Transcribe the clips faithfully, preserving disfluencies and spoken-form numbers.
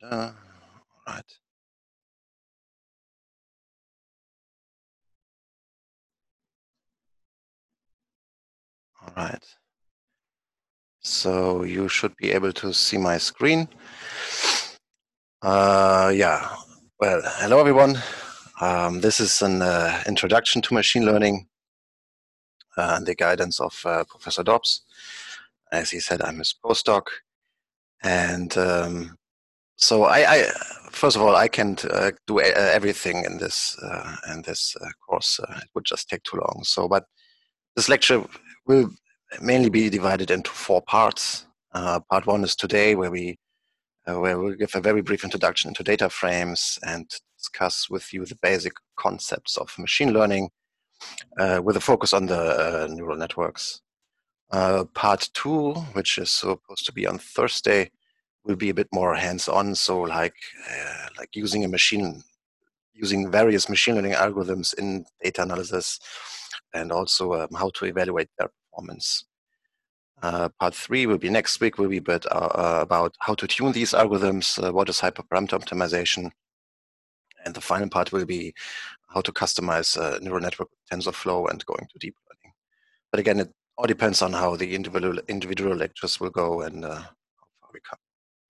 Uh, right. All right. So you should be able to see my screen. Uh, yeah. Well, hello everyone. Um, this is an uh, introduction to machine learning uh, and the guidance of uh, Professor Dobbs. As he said, I'm his postdoc, and um, so I, I, first of all, I can't uh, do a- everything in this uh, in this uh, course. Uh, it would just take too long. So, but this lecture will mainly be divided into four parts. Uh, part one is today, where we uh, where we'll give a very brief introduction into data frames and discuss with you the basic concepts of machine learning, uh, with a focus on the uh, neural networks. Uh, part two, which is supposed to be on Thursday, will be a bit more hands-on. So, like uh, like using a machine, using various machine learning algorithms in data analysis, and also um, how to evaluate their performance. Uh, part three will be next week, will be a bit uh, about how to tune these algorithms, uh, what is hyperparameter optimization. And the final part will be how to customize uh, neural network TensorFlow and going to deep learning. But again, it all depends on how the individual individual lectures will go and uh, how far we come.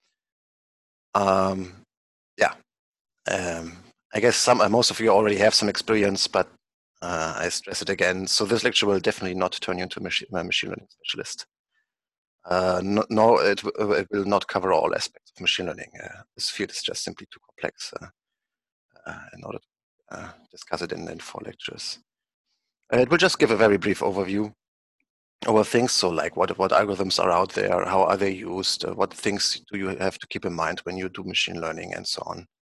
Um, yeah, um, I guess some uh, most of you already have some experience, but uh, I stress it again. So this lecture will definitely not turn you into a machine, a machine learning specialist. Uh, no, no it, it, will not cover all aspects of machine learning. Uh, this field is just simply too complex uh, uh, in order to uh, discuss it in, in four lectures. Uh, it will just give a very brief overview over things. So, like what what algorithms are out there, how are they used, uh, what things do you have to keep in mind when you do machine learning, and so on.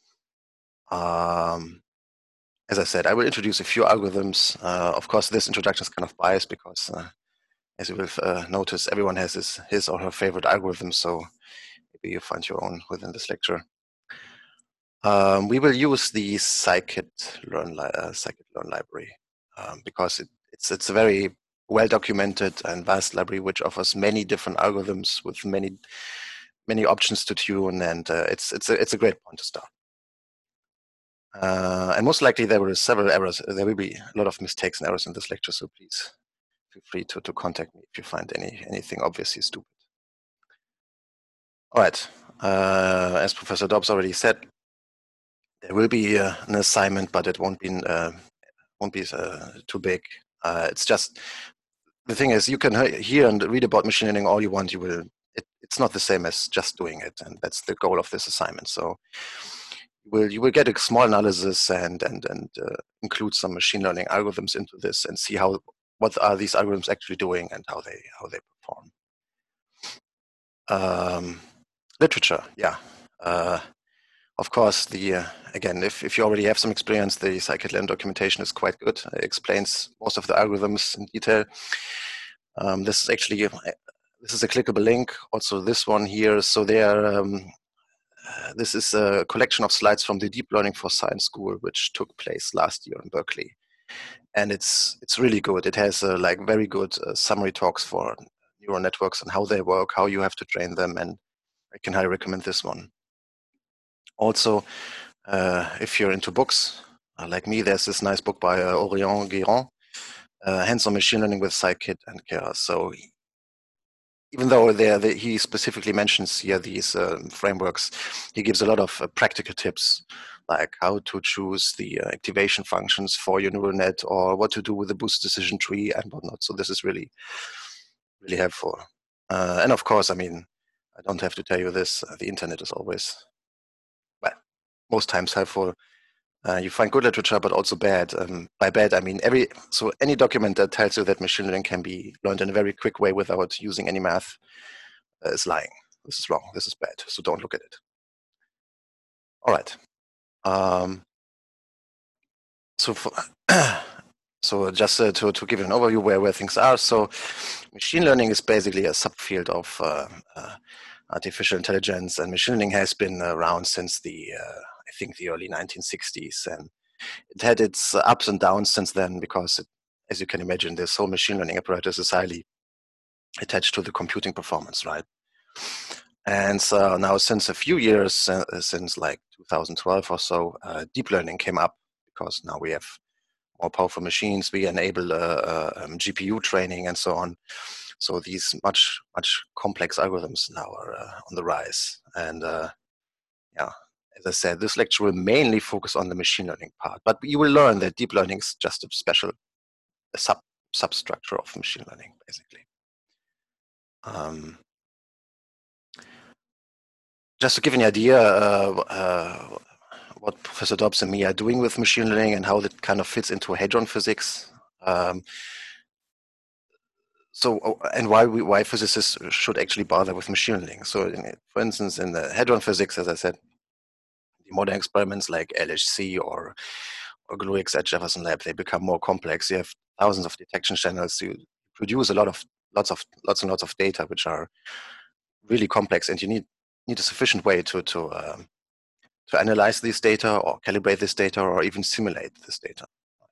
Um, as I said, I will introduce a few algorithms. Uh, of course, this introduction is kind of biased because, uh, as you will uh, notice, everyone has his, his or her favorite algorithm. So maybe you find your own within this lecture. Um, we will use the scikit-learn li uh, scikit-learn library um, because it, it's it's a very well documented and vast library which offers many different algorithms with many many options to tune, and uh, it's it's a it's a great point to start. Uh, and most likely there were several errors. There will be a lot of mistakes and errors in this lecture, so please feel free to to contact me if you find any anything obviously stupid. All right. Uh, as Professor Dobbs already said, there will be uh, an assignment, but it won't be uh, won't be uh, too big. Uh, it's just the thing is you can hear and read about machine learning all you want. You will. It, it's not the same as just doing it, and that's the goal of this assignment. So you will you will get a small analysis and and and uh, include some machine learning algorithms into this and see how what are these algorithms actually doing and how they how they perform. Um, literature, yeah. Uh, Of course, the uh, again, if, if you already have some experience, the scikit-learn documentation is quite good. It explains most of the algorithms in detail. Um, this is actually uh, this is a clickable link. Also, this one here. So there, um, uh, this is a collection of slides from the Deep Learning for Science School, which took place last year in Berkeley, and it's it's really good. It has uh, like very good uh, summary talks for neural networks and how they work, how you have to train them, and I can highly recommend this one. Also, Uh, if you're into books, uh, like me, there's this nice book by uh, Orion Guérin, uh, Hands-on Machine Learning with Scikit and Keras. So even though there he specifically mentions here these uh, frameworks, he gives a lot of uh, practical tips, like how to choose the uh, activation functions for your neural net, or what to do with the boost decision tree and whatnot. So this is really, really helpful. Uh, and of course, I mean, I don't have to tell you this. Uh, the internet is always, well, most times helpful. Uh, you find good literature, but also bad. Um, by bad, I mean every so any document that tells you that machine learning can be learned in a very quick way without using any math uh, is lying. This is wrong. This is bad. So don't look at it. All right. Um, so for, so just uh, to to give you an overview where where things are. So machine learning is basically a subfield of uh, uh, artificial intelligence, and machine learning has been around since the uh, I think the early nineteen sixties, and it had its ups and downs since then because, it, as you can imagine, this whole machine learning apparatus is highly attached to the computing performance, right? And so now since a few years, uh, since like two thousand twelve or so, uh, deep learning came up because now we have more powerful machines. We enable uh, uh, um, G P U training and so on. So these much, much complex algorithms now are uh, on the rise. And uh, yeah, as I said, this lecture will mainly focus on the machine learning part, but you will learn that deep learning is just a special a sub substructure of machine learning, basically. Um, just to give you an idea, uh, uh, what Professor Dobbs and me are doing with machine learning and how that kind of fits into hadron physics. Um, so, and why we, why physicists should actually bother with machine learning. So, in, for instance, in the hadron physics, as I said, the modern experiments like L H C or or GlueX at Jefferson Lab, they become more complex. You have thousands of detection channels. You produce a lot of lots of lots and lots of data, which are really complex, and you need need a sufficient way to to um, to analyze this data or calibrate this data or even simulate this data.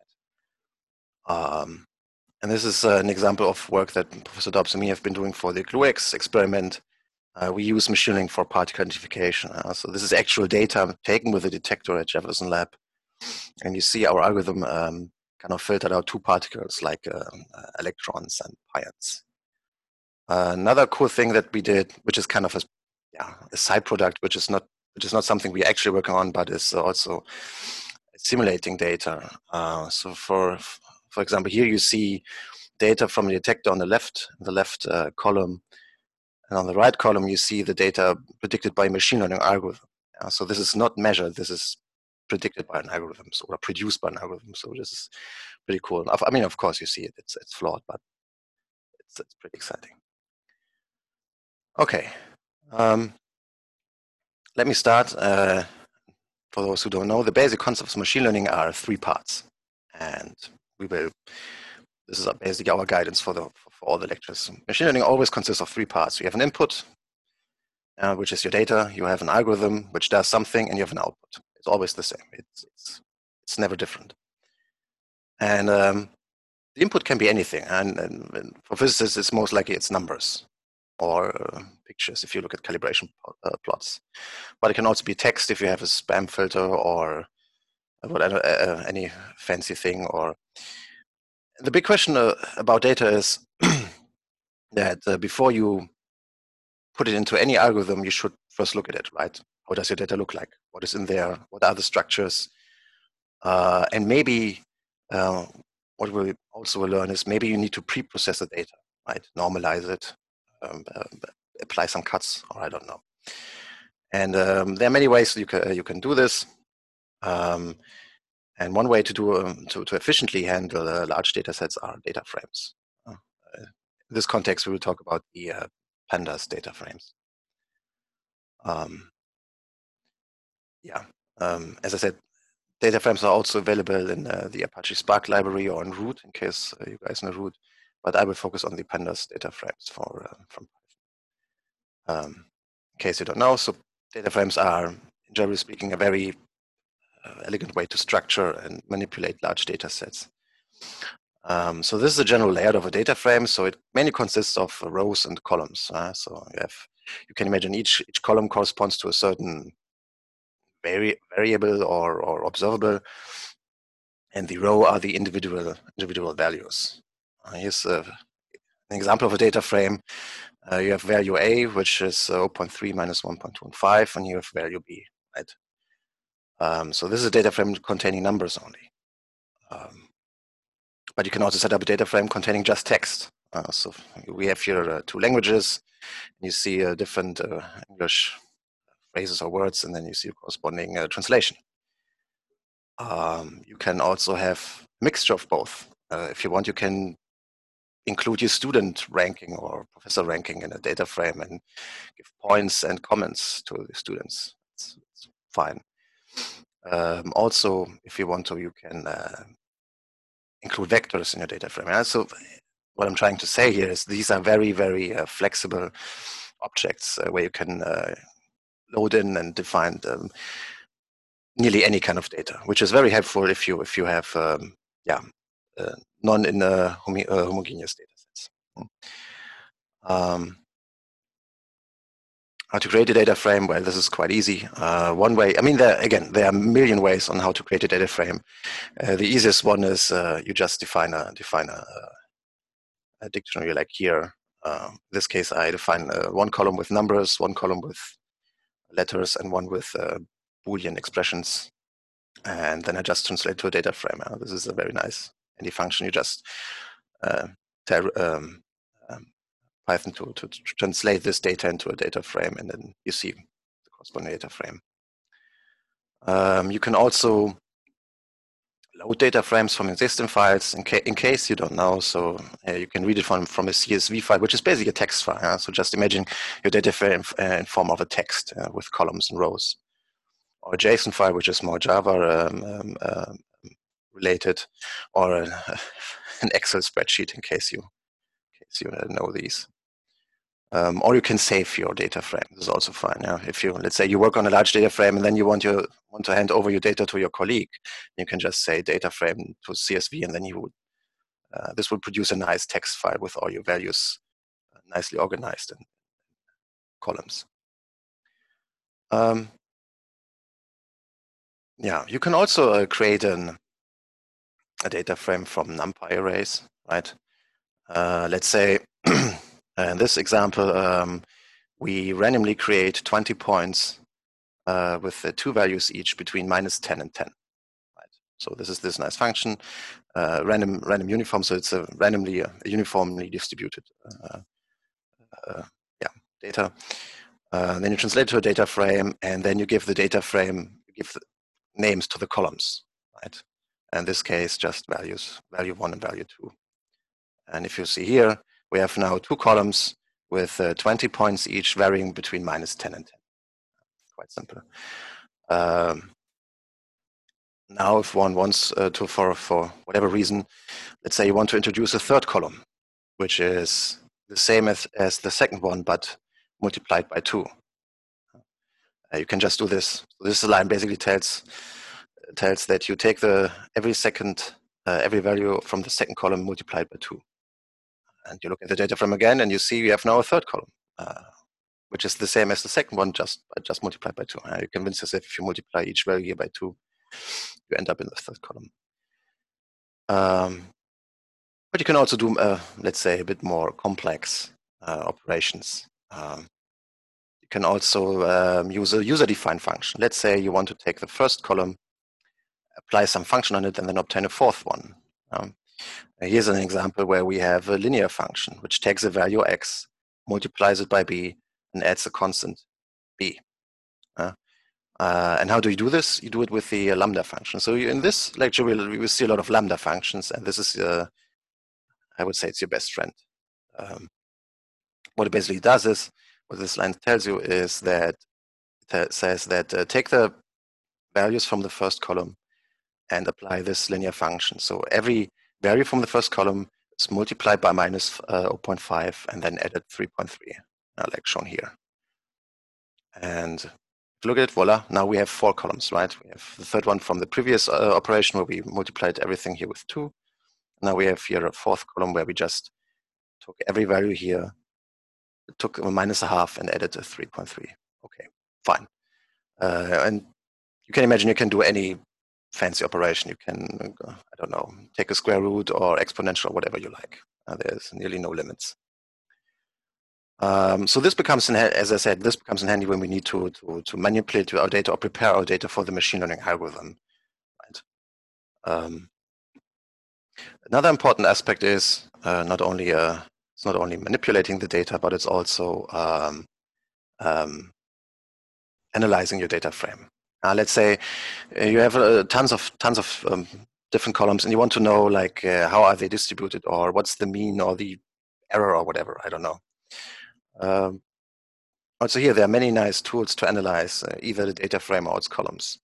Um, and this is uh, an example of work that Professor Dobbs and me have been doing for the GlueX experiment. Uh, we use machine learning for particle identification. Uh, so this is actual data taken with a detector at Jefferson Lab. And you see our algorithm um, kind of filtered out two particles like um, uh, electrons and pions. Uh, another cool thing that we did, which is kind of a, yeah, a side product, which is not which is not something we actually working on, but is also simulating data. Uh, so for for example, here you see data from the detector on the left, the left uh, column, and on the right column you see the data predicted by a machine learning algorithm. Uh, so this is not measured. This is predicted by an algorithm so, or produced by an algorithm. So this is pretty cool. I mean, of course, you see it. It's it's flawed, but it's, it's pretty exciting. Okay. Um, let me start. Uh, for those who don't know, the basic concepts of machine learning are three parts. And we will, this is basically our guidance for, the, for all the lectures. Machine learning always consists of three parts. You have an input, uh, which is your data. You have an algorithm, which does something, and you have an output. It's always the same. It's, it's, it's never different. And um, the input can be anything. And, and, and for physicists, it's most likely it's numbers or uh, pictures if you look at calibration uh, plots. But it can also be text if you have a spam filter or whatever, uh, any fancy thing. Or the big question uh, about data is that uh, before you put it into any algorithm, you should first look at it, right? How does your data look like? What is in there? What are the structures? Uh, and maybe uh, what we also will learn is maybe you need to pre-process the data, right? Normalize it, um, uh, apply some cuts, or I don't know. And um, there are many ways you can you can do this. Um, and one way to do um, to, to efficiently handle uh, large data sets are data frames. Uh, in this context, we will talk about the uh, pandas data frames. Um, yeah, um, as I said, data frames are also available in uh, the Apache Spark library or in Root, in case uh, you guys know Root. But I will focus on the pandas data frames for uh, from um, in case you don't know. So data frames are, generally speaking, a very uh, elegant way to structure and manipulate large data sets. Um, so this is a general layout of a data frame. So it mainly consists of rows and columns. Uh, so you have, you can imagine each each column corresponds to a certain vari variable or or observable, and the row are the individual individual values. Uh, here's a, an example of a data frame. Uh, you have value A, which is uh, zero point three minus one point one five, and you have value B, right? Um, so this is a data frame containing numbers only. Um, but you can also set up a data frame containing just text. Uh, so we have here uh, two languages. You see uh, different uh, English phrases or words, and then you see a corresponding uh, translation. Um, you can also have a mixture of both. Uh, if you want, you can include your student ranking or professor ranking in a data frame and give points and comments to the students. It's, it's fine. Um, also, if you want to, you can uh, include vectors in your data frame. Yeah? So what I'm trying to say here is these are very, very uh, flexible objects uh, where you can uh, load in and define um, nearly any kind of data, which is very helpful if you if you have um, yeah uh, non in uh, homo uh, homogeneous data sets. Um, How to create a data frame? Well, this is quite easy. Uh, one way, I mean, there, again, there are a million ways on how to create a data frame. Uh, the easiest one is uh, you just define a define a, a dictionary, like here. Uh, in this case, I define uh, one column with numbers, one column with letters, and one with uh, Boolean expressions. And then I just translate to a data frame. Uh, this is a very nice handy function. You just uh, tell um, um, Python to, to, to translate this data into a data frame, and then you see the corresponding data frame. Um, you can also load data frames from existing files in, ca in case you don't know. So uh, you can read it from, from a C S V file, which is basically a text file. Huh? So just imagine your data frame uh, in form of a text uh, with columns and rows. Or a JSON file, which is more Java um, um, um, related, or an, an Excel spreadsheet in case you, in case you know these. Um, or you can save your data frame. This is also fine. Yeah? If you, let's say, you work on a large data frame and then you want your want to hand over your data to your colleague, you can just say data frame to C S V, and then you would uh, this will produce a nice text file with all your values uh, nicely organized in columns. Um, yeah, you can also uh, create an, a data frame from NumPy arrays, right? Uh, let's say in this example, um, we randomly create twenty points uh, with uh, two values each between minus ten and ten. Right? So this is this nice function, uh, random random uniform. So it's a randomly uh, uniformly distributed uh, uh, yeah data. Uh, then you translate to a data frame, and then you give the data frame you give the names to the columns, right? In this case, just values, value one and value two. And if you see here, we have now two columns with uh, twenty points each, varying between minus ten and ten. Quite simple. Um, now, if one wants uh, to, for, for whatever reason, let's say you want to introduce a third column, which is the same as, as the second one, but multiplied by two. Uh, you can just do this. This line basically tells tells that you take the every second, uh, every value from the second column multiplied by two. And you look at the data frame again, and you see you have now a third column, uh, which is the same as the second one, just just multiplied by two. Uh, you convince yourself if you multiply each value here by two, you end up in the third column. Um, but you can also do, uh, let's say, a bit more complex uh, operations. Um, you can also um, use a user-defined function. Let's say you want to take the first column, apply some function on it, and then obtain a fourth one. Um, here's an example where we have a linear function, which takes a value x, multiplies it by b, and adds a constant b. Uh, uh, and how do you do this? You do it with the uh, lambda function. So in this lecture, we'll, we will see a lot of lambda functions, and this is, uh, I would say, it's your best friend. Um, what it basically does is, what this line tells you is that it says that uh, take the values from the first column and apply this linear function. So every value from the first column is multiplied by minus uh, zero point five and then added three point three, uh, like shown here. And if you look at it, voila, now we have four columns, right? We have the third one from the previous uh, operation where we multiplied everything here with two. Now we have here a fourth column where we just took every value here, took a minus a half and added a three point three. Okay, fine. Uh, and you can imagine you can do any fancy operation. You can, uh, I don't know, take a square root or exponential, whatever you like. Uh, there's nearly no limits. Um, so this becomes, in, as I said, this becomes in handy when we need to, to, to manipulate our data or prepare our data for the machine learning algorithm. Right? Um, another important aspect is uh, not only uh, it's not only manipulating the data, but it's also um, um, analyzing your data frame. Uh, let's say uh, you have uh, tons of tons of um, different columns, and you want to know like uh, how are they distributed, or what's the mean, or the error, or whatever. I don't know. Um, also, here there are many nice tools to analyze uh, either the data frame or its columns.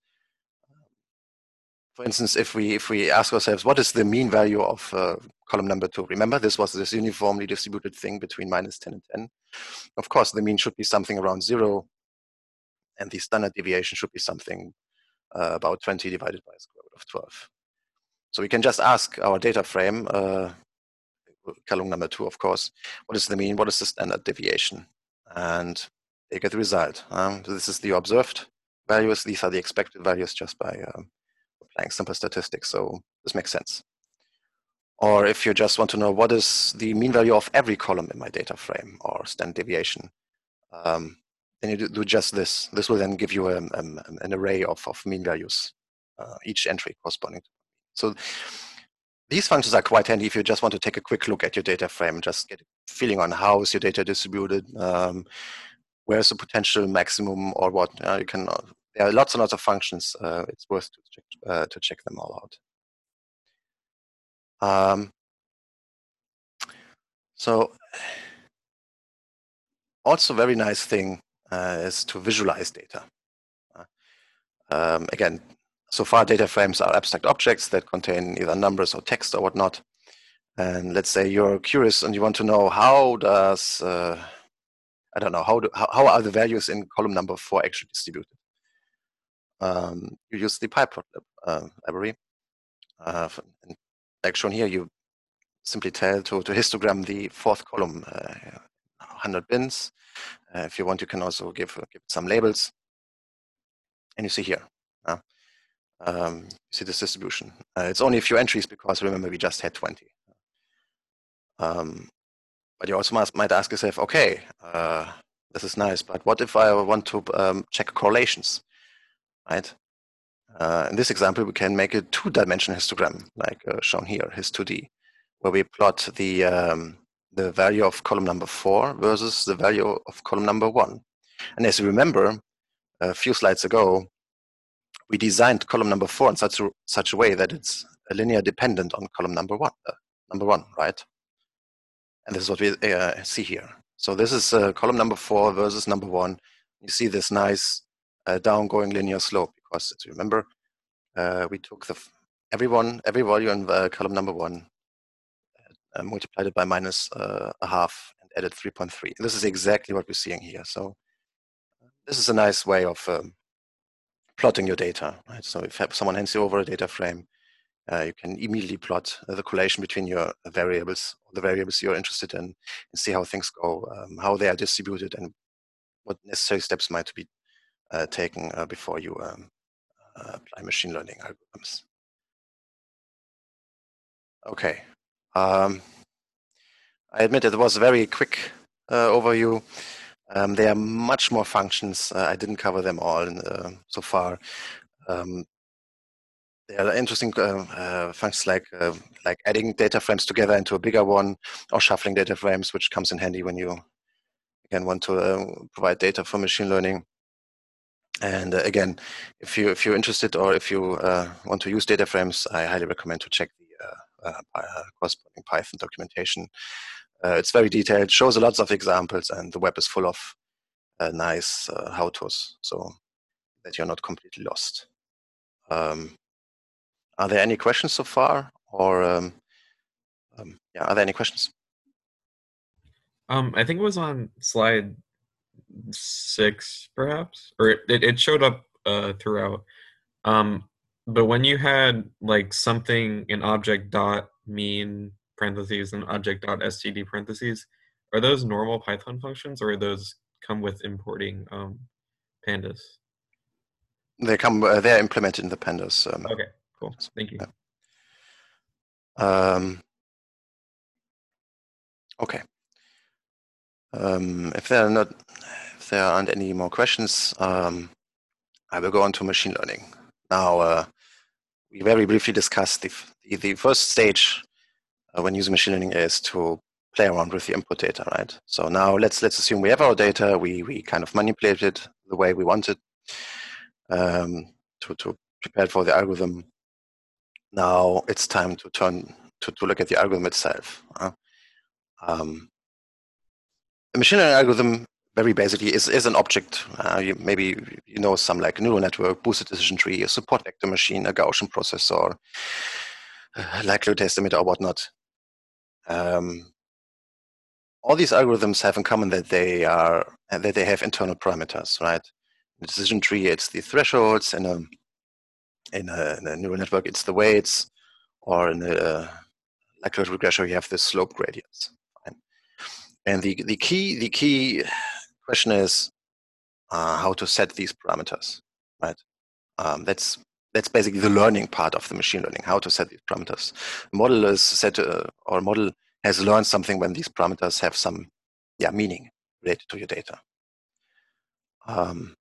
For instance, if we if we ask ourselves what is the mean value of uh, column number two, remember this was this uniformly distributed thing between minus ten and ten. Of course, the mean should be something around zero, and the standard deviation should be something uh, about twenty divided by the square root of twelve. So we can just ask our data frame, uh, column number two, of course, what is the mean, what is the standard deviation? And you get the result. Um, this is the observed values. These are the expected values just by um, applying simple statistics. So this makes sense. Or if you just want to know what is the mean value of every column in my data frame or standard deviation, um, then you do, do just this. This will then give you a, a, an array of, of mean values, uh, each entry corresponding to. So these functions are quite handy if you just want to take a quick look at your data frame and just get a feeling on how is your data distributed, um, where's the potential maximum or what. Uh, you can. Uh, there are lots and lots of functions. Uh, it's worth to check, uh, to check them all out. Um, so also very nice thing uh, is to visualize data. Uh, um, again, so far data frames are abstract objects that contain either numbers or text or whatnot. And let's say you're curious and you want to know how does, uh, I don't know, how, do, how, how are the values in column number four actually distributed? Um, you use the PyPlot uh, library. Uh, and like shown here, you simply tell to, to histogram the fourth column, uh, one hundred bins. Uh, if you want, you can also give, uh, give it some labels. And you see here, uh, um, you see this distribution. Uh, it's only a few entries because remember we just had twenty. Um, but you also must, might ask yourself, okay, uh, this is nice, but what if I want to um, check correlations, right? Uh, in this example, we can make a two-dimensional histogram, like uh, shown here, his two D, where we plot the um, the value of column number four versus the value of column number one. And as you remember, a few slides ago, we designed column number four in such a, such a way that it's a linear dependent on column number one, uh, number one, right? And this is what we uh, see here. So this is uh, column number four versus number one. You see this nice uh, down-going linear slope because, as you remember, uh, we took the every one, every value in the column number one, uh, multiplied it by minus uh, a half and added three point three. This is exactly what we're seeing here. So this is a nice way of um, plotting your data, right? So if someone hands you over a data frame, uh, you can immediately plot uh, the correlation between your variables, the variables you're interested in, and see how things go, um, how they are distributed, and what necessary steps might be uh, taken uh, before you um, uh, apply machine learning algorithms. Okay. Um, I admit it was a very quick uh, overview. Um, there are much more functions. Uh, I didn't cover them all in, uh, so far. Um, there are interesting uh, uh, functions like uh, like adding data frames together into a bigger one, or shuffling data frames, which comes in handy when you again want to uh, provide data for machine learning. And uh, again, if you if you're interested or if you uh, want to use data frames, I highly recommend to check the uh, uh, corresponding Python documentation. Uh, it's very detailed, shows lots of examples, and the web is full of uh, nice uh, how-tos, so that you're not completely lost. Um, are there any questions so far, or um, um, yeah, are there any questions? Um, I think it was on slide six, perhaps, or it, it showed up uh, throughout. Um, but when you had like something in object dot mean parentheses and object dot std parentheses, are those normal Python functions, or are those come with importing um, pandas? They come. Uh, they're implemented in the pandas. Um, okay, cool. Thank you. Yeah. Um, okay. Um, if there are not, if there aren't any more questions, um, I will go on to machine learning. Now, uh, we very briefly discussed the the, the first stage uh, when using machine learning is to play around with the input data, right? So now let's let's assume we have our data. We we kind of manipulate it the way we want it um, to to prepare for the algorithm. Now it's time to turn to, to look at the algorithm itself. Uh, um, a machine learning algorithm, very basically, is, is an object. Uh, you, maybe you know some like neural network, boosted decision tree, a support vector machine, a Gaussian processor, a likelihood estimator, or whatnot. Um, all these algorithms have in common that they are that they have internal parameters, right? In the decision tree, it's the thresholds. In a in a, in a neural network, it's the weights, or in a likelihood regression, you have the slope gradients. Right? And the the key the key question is, uh, how to set these parameters, right? Um, that's that's basically the learning part of the machine learning, how to set these parameters. A model is set, uh, or a model has learned something when these parameters have some, yeah, meaning related to your data. Um,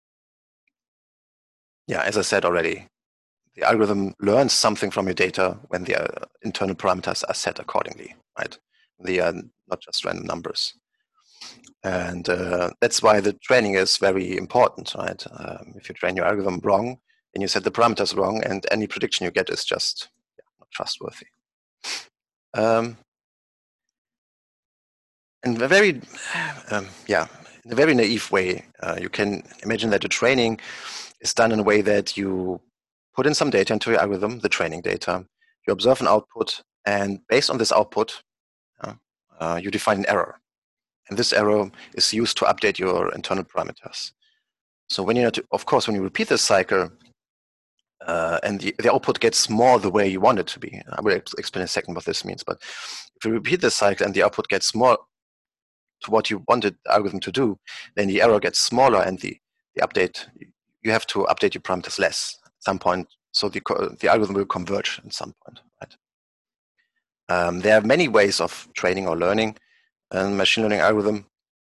yeah, as I said already, the algorithm learns something from your data when the uh, internal parameters are set accordingly, right? They are not just random numbers. And uh, that's why the training is very important, right? Um, if you train your algorithm wrong, then you set the parameters wrong, and any prediction you get is just yeah, not trustworthy. Um, in a very, um, yeah, in a very naive way, uh, you can imagine that the training is done in a way that you put in some data into your algorithm, the training data, you observe an output, and based on this output, uh, uh, you define an error. And this error is used to update your internal parameters. So when you, of course, when you repeat this cycle, uh, and the, the output gets more the way you want it to be, I will explain in a second what this means. But if you repeat this cycle and the output gets more to what you wanted the algorithm to do, then the error gets smaller, and the, the update, you have to update your parameters less at some point. So the the algorithm will converge at some point, right? Um, there are many ways of training or learning a machine learning algorithm.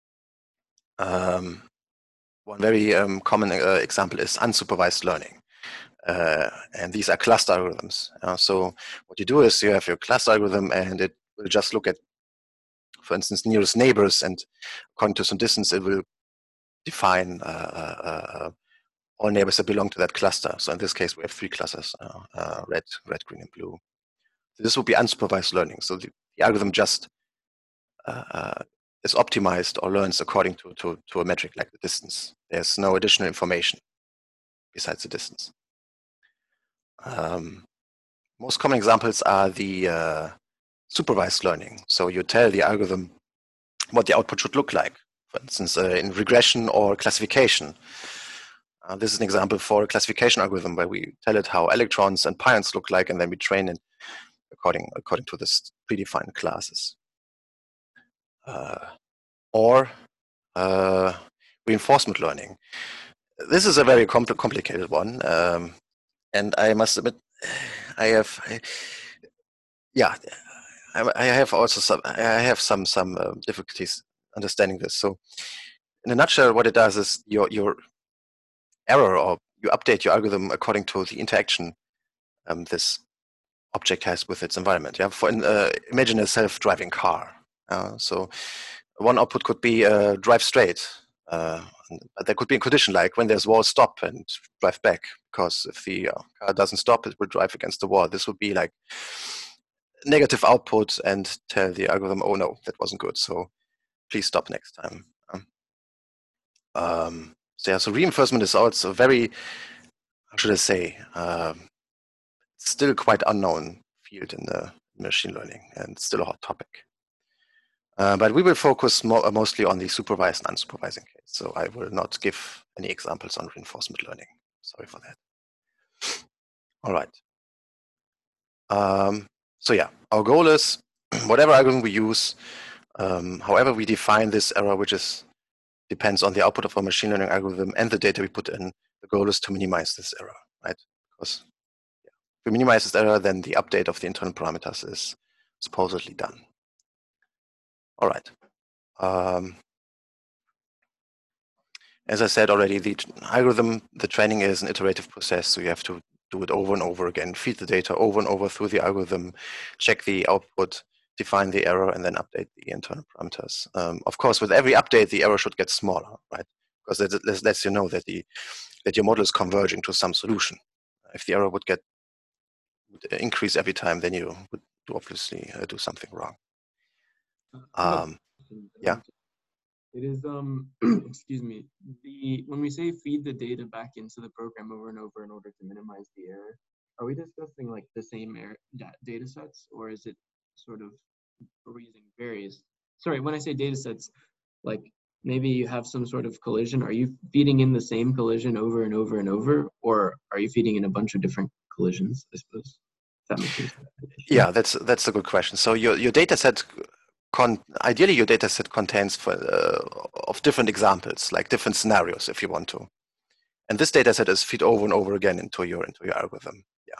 Um, one very um, common uh, example is unsupervised learning. Uh, and these are cluster algorithms. Uh, so what you do is you have your cluster algorithm, and it will just look at, for instance, nearest neighbors, and according to some distance, it will define uh, uh, all neighbors that belong to that cluster. So in this case, we have three clusters, uh, uh, red, red, green, and blue. So this would be unsupervised learning. So the, the algorithm just uh, uh, is optimized or learns according to, to, to a metric like the distance. There's no additional information besides the distance. Um, most common examples are the uh, supervised learning. So you tell the algorithm what the output should look like, for instance, uh, in regression or classification. Uh, this is an example for a classification algorithm where we tell it how electrons and pions look like, and then we train it according, according to this predefined classes. Uh, or uh, reinforcement learning. This is a very compl complicated one, um, and I must admit, I have, I, yeah, I, I have also some, I have some some uh, difficulties understanding this. So, in a nutshell, what it does is your your error, or you update your algorithm according to the interaction um, this object has with its environment. Yeah, for uh, imagine a self-driving car. Uh, so, one output could be uh, drive straight. Uh, there could be a condition like when there's wall, stop and drive back, because if the uh, car doesn't stop, it will drive against the wall. This would be like negative output and tell the algorithm, oh no, that wasn't good, so please stop next time. Um, um, so yeah, so reinforcement is also very, how should I say, um, still quite unknown field in the machine learning, and still a hot topic. Uh, but we will focus mo mostly on the supervised and unsupervised case. So I will not give any examples on reinforcement learning. Sorry for that. All right. Um, so yeah, our goal is whatever algorithm we use, um, however we define this error, which is depends on the output of our machine learning algorithm and the data we put in, the goal is to minimize this error, right? Because yeah, if we minimize this error, then the update of the internal parameters is supposedly done. All right. Um, as I said already, the algorithm, the training is an iterative process, so you have to do it over and over again, feed the data over and over through the algorithm, check the output, define the error, and then update the internal parameters. Um, of course, with every update, the error should get smaller, right? Because that, that lets you know that the that your model is converging to some solution. If the error would get would increase every time, then you would obviously uh, do something wrong. Um, yeah. It is um excuse me, the when we say feed the data back into the program over and over in order to minimize the error, are we discussing like the same error data sets, or is it sort of, are we using various, sorry, when I say data sets, like maybe you have some sort of collision, are you feeding in the same collision over and over and over, or are you feeding in a bunch of different collisions, I suppose? That makes sense. Yeah, that's that's a good question. So your your data set con ideally your data set contains for, uh, of different examples, like different scenarios if you want to. And this data set is fed over and over again into your into your algorithm. Yeah.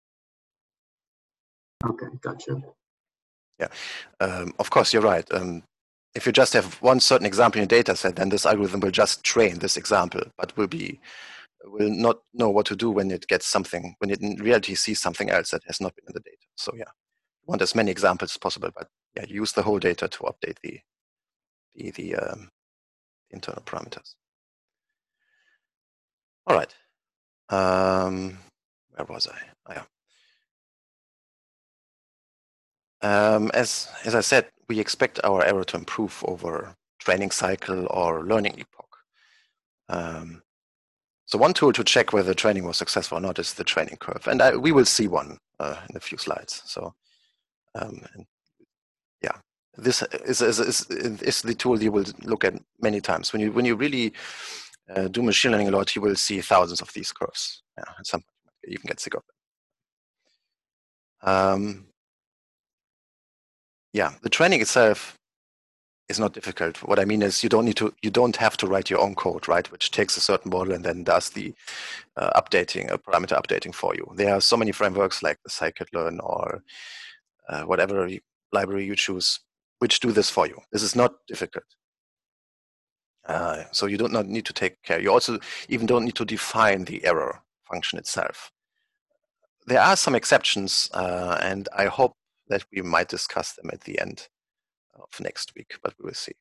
Okay, gotcha. Yeah. Um, of course, you're right. Um, if you just have one certain example in your data set, then this algorithm will just train this example, but will be will not know what to do when it gets something, when it in reality sees something else that has not been in the data. So yeah, you want as many examples as possible, but yeah, use the whole data to update the the the um, internal parameters. All right. Um, where was I? Oh, yeah. Um, as as I said, we expect our error to improve over training cycle or learning epoch. Um, so one tool to check whether training was successful or not is the training curve, and I, we will see one uh, in a few slides. So, um, and yeah, this is, is is is the tool you will look at many times when you when you really uh, do machine learning a lot. You will see thousands of these curves. Yeah, at some point you even get sick of them. Um, yeah, the training itself is not difficult. What I mean is you don't need to, you don't have to write your own code, right? Which takes a certain model and then does the uh, updating, uh, parameter updating for you. There are so many frameworks like the scikit-learn or uh, whatever library you choose, which do this for you. This is not difficult. Uh, so you do not need to take care. You also even don't need to define the error function itself. There are some exceptions, uh, and I hope that we might discuss them at the end of next week, but we will see.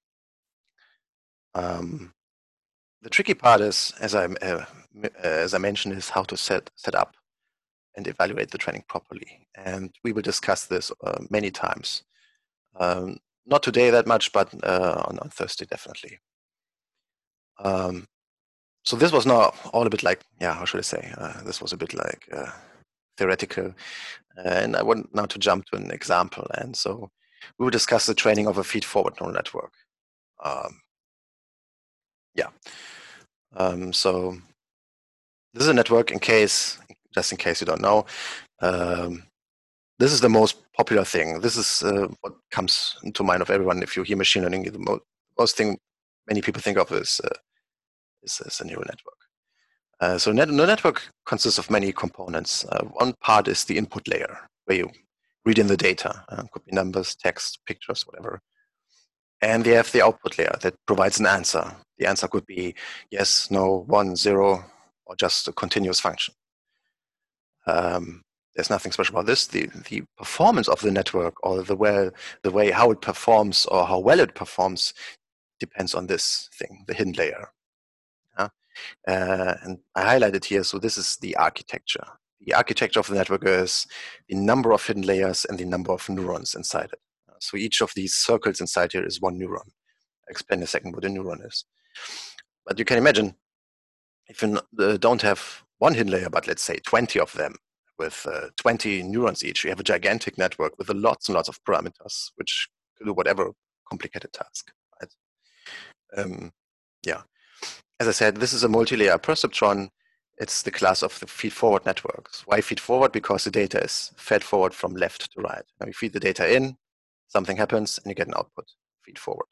Um, the tricky part is, as I uh, as I mentioned, is how to set set up and evaluate the training properly. And we will discuss this uh, many times. Um, not today that much, but uh, on, on Thursday definitely. Um, so this was now all a bit like, yeah, how should I say? Uh, this was a bit like uh, theoretical, and I want now to jump to an example. And so we will discuss the training of a feed-forward neural network. Um, yeah. Um, so this is a network, in case, just in case you don't know. Um, this is the most popular thing. This is uh, what comes into mind of everyone if you hear machine learning. The most, most thing many people think of is, uh, is, is a neural network. Uh, so net, neural network consists of many components. Uh, one part is the input layer, where you read in the data. Uh, could be numbers, text, pictures, whatever. And they have the output layer that provides an answer. The answer could be yes, no, one, zero, or just a continuous function. Um, there's nothing special about this. The the performance of the network, or the way the way how it performs or how well it performs, depends on this thing, the hidden layer. Yeah? Uh, and I highlighted here. So this is the architecture. The architecture of the network is the number of hidden layers and the number of neurons inside it. So each of these circles inside here is one neuron. I'll explain in a second what a neuron is. But you can imagine, if you don't have one hidden layer, but let's say twenty of them with uh, twenty neurons each, you have a gigantic network with lots and lots of parameters, which can do whatever complicated task. Right? Um, yeah. As I said, this is a multi-layer perceptron. It's the class of the feed-forward networks. Why feed-forward? Because the data is fed forward from left to right. Now you feed the data in, something happens, and you get an output. Feed forward.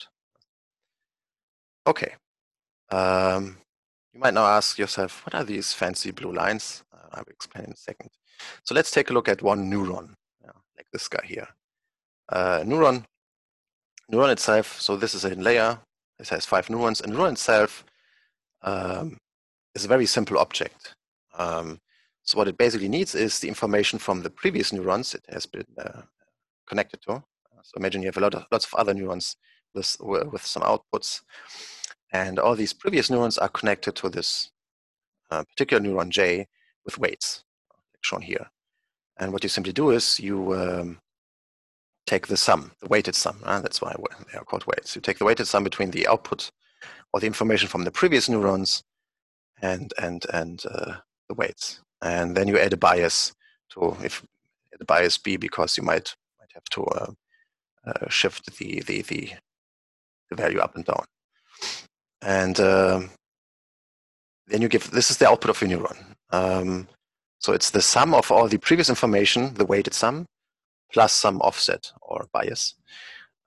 Okay. Um, you might now ask yourself, what are these fancy blue lines? Uh, I will explain in a second. So let's take a look at one neuron, yeah, like this guy here. Uh, neuron, neuron itself, so this is a layer. This has five neurons. And neuron itself um, is a very simple object. Um, so what it basically needs is the information from the previous neurons it has been uh, connected to. So imagine you have a lot of lots of other neurons with, with some outputs. And all these previous neurons are connected to this uh, particular neuron J with weights, like shown here. And what you simply do is you um, take the sum, the weighted sum. Uh, that's why they are called weights. You take the weighted sum between the output or the information from the previous neurons and and and uh, the weights. And then you add a bias to, if the bias B, because you might might have to uh, uh, shift the, the the the value up and down. And um, then you give, this is the output of a neuron. Um, so it's the sum of all the previous information, the weighted sum, plus some offset or bias.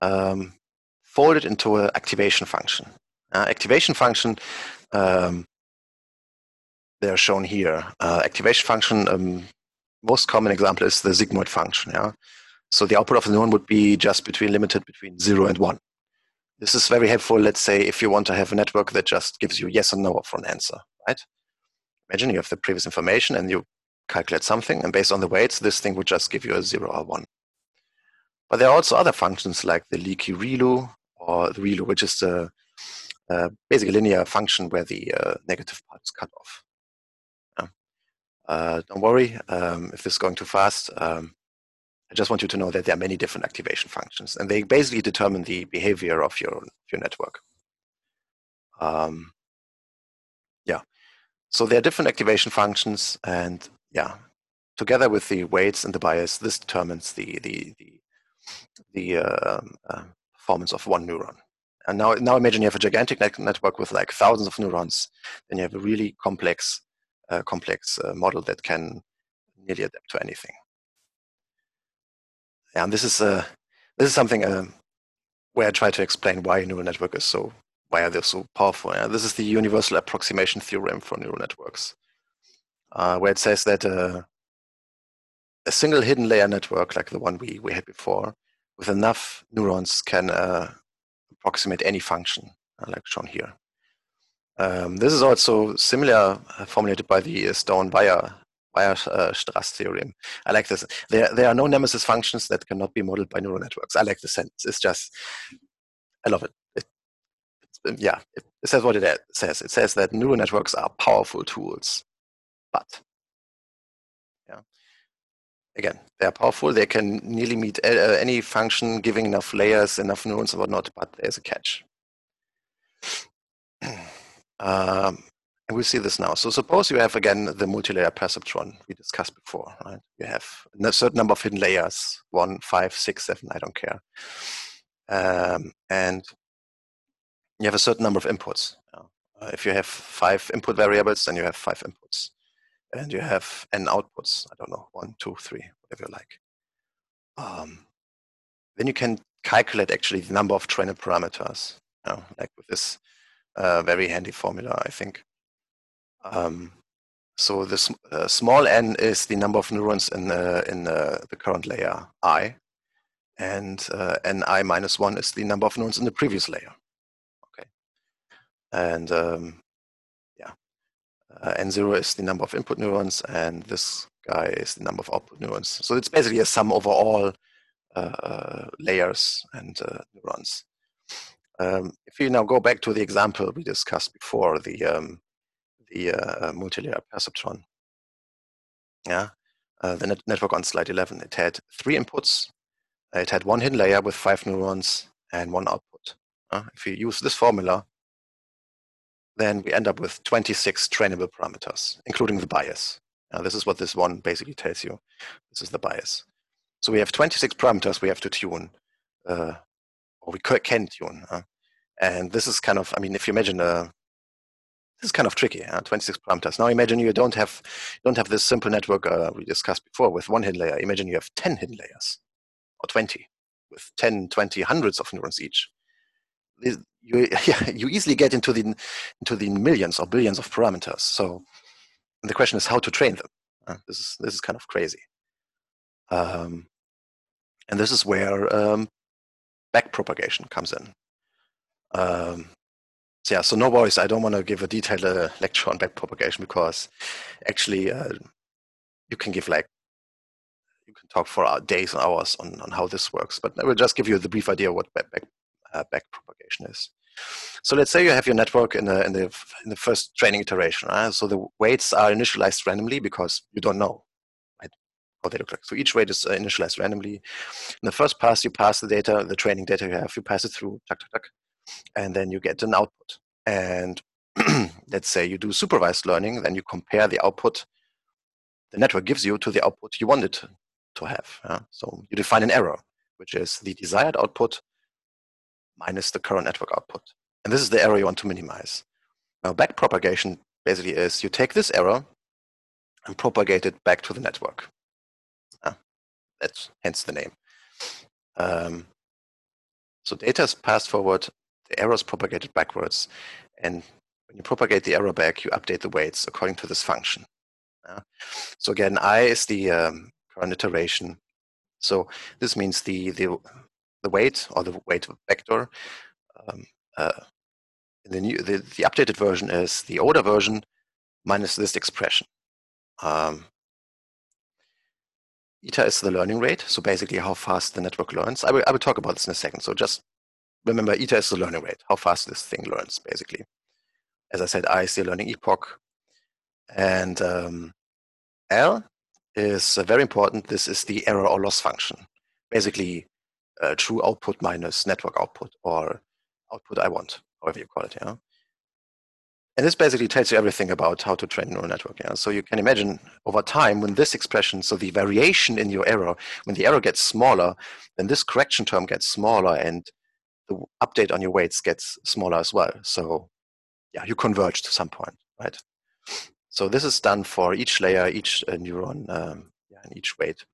um, folded into an activation function. Uh, activation function, um, they're shown here. Uh, activation function, um, most common example is the sigmoid function. Yeah, so the output of the neuron would be just between limited between zero and one. This is very helpful. Let's say if you want to have a network that just gives you yes or no for an answer, right? Imagine you have the previous information and you calculate something, and based on the weights, this thing would just give you a zero or one. But there are also other functions like the leaky ReLU or the ReLU, which is the uh, basically linear function where the uh, negative part is cut off. Yeah. Uh, don't worry um, if this is going too fast. Um, I just want you to know that there are many different activation functions, and they basically determine the behavior of your, your network. Um, yeah, so there are different activation functions, and yeah, together with the weights and the bias, this determines the the the, the uh, uh, performance of one neuron. And now, now imagine you have a gigantic net network with like thousands of neurons. Then you have a really complex, uh, complex uh, model that can nearly adapt to anything. And this is uh, this is something uh, where I try to explain why a neural network is so, why are they so powerful. Uh, this is the universal approximation theorem for neural networks, uh, where it says that uh, a single hidden layer network, like the one we, we had before, with enough neurons can uh, approximate any function, uh, like shown here. Um, this is also similar, uh, formulated by the uh, Stone-Weierstrass uh, theorem. I like this. There, there are no nemesis functions that cannot be modeled by neural networks. I like the sentence. It's just, I love it. it it's, yeah, it, it says what it says. It says that neural networks are powerful tools, but yeah, again, they are powerful. They can nearly meet uh, any function, giving enough layers, enough neurons, and whatnot. But there's a catch. Um, and we'll see this now. So suppose you have, again, the multi-layer perceptron we discussed before, right? You have a certain number of hidden layers, one, five, six, seven, I don't care. Um, and you have a certain number of inputs. Uh, if you have five input variables, then you have five inputs. And you have n outputs, I don't know, one, two, three, whatever you like. Um, then you can calculate actually the number of trainable parameters, you know, like with this uh, very handy formula, I think. Um, so this uh, small n is the number of neurons in, uh, in uh, the current layer I, and uh, ni minus one is the number of neurons in the previous layer. Okay, and um, yeah, uh, n zero is the number of input neurons, and this guy is the number of output neurons. So it's basically a sum over all uh, layers and uh, neurons. Um, if you now go back to the example we discussed before, the um, the uh, multi-layer perceptron. Yeah, uh, the net network on slide eleven, it had three inputs. It had one hidden layer with five neurons and one output. Uh, if you use this formula, then we end up with twenty-six trainable parameters, including the bias. Now, this is what this one basically tells you. This is the bias. So we have twenty-six parameters we have to tune, uh, or we can tune. Uh, and this is kind of, I mean, if you imagine a This is kind of tricky, huh? twenty-six parameters. Now imagine you don't have don't have this simple network uh, we discussed before with one hidden layer. Imagine you have ten hidden layers, or twenty, with ten, twenty, hundreds of neurons each. You, yeah, you easily get into the into the millions or billions of parameters. So the question is how to train them. Uh, this is this is kind of crazy. Um, and this is where um, backpropagation comes in. Um, So yeah, so no worries. I don't want to give a detailed uh, lecture on backpropagation because actually uh, you can give like, you can talk for days and hours on, on how this works, but I will just give you the brief idea of what back, back, uh, backpropagation is. So let's say you have your network in the, in the, in the first training iteration. Right? So the weights are initialized randomly because you don't know right, how they look like. So each weight is uh, initialized randomly. In the first pass, you pass the data, the training data you have, you pass it through, tuck, tuck, tuck, and then you get an output. And let's say you do supervised learning, then you compare the output the network gives you to the output you want it to, to have. Yeah? So you define an error, which is the desired output minus the current network output. And this is the error you want to minimize. Now, backpropagation basically is you take this error and propagate it back to the network. Yeah? That's hence the name. Um, So data is passed forward, the error is propagated backwards, and when you propagate the error back, you update the weights according to this function. Uh, so again, I is the um, current iteration. So this means the the the weight or the weight vector. Um, uh, the new the, the updated version is the older version minus this expression. Um, Eta is the learning rate, so basically how fast the network learns. I will I will talk about this in a second. So just remember, eta is the learning rate, how fast this thing learns, basically. As I said, I is the learning epoch, and um, L is uh, very important. This is the error or loss function, basically uh, true output minus network output or output I want, however you call it. Yeah. And this basically tells you everything about how to train a neural network. Yeah. So you can imagine over time when this expression, so the variation in your error, when the error gets smaller, then this correction term gets smaller and the update on your weights gets smaller as well. So yeah, you converge to some point, right? So this is done for each layer, each uh, neuron, um, yeah, and each weight.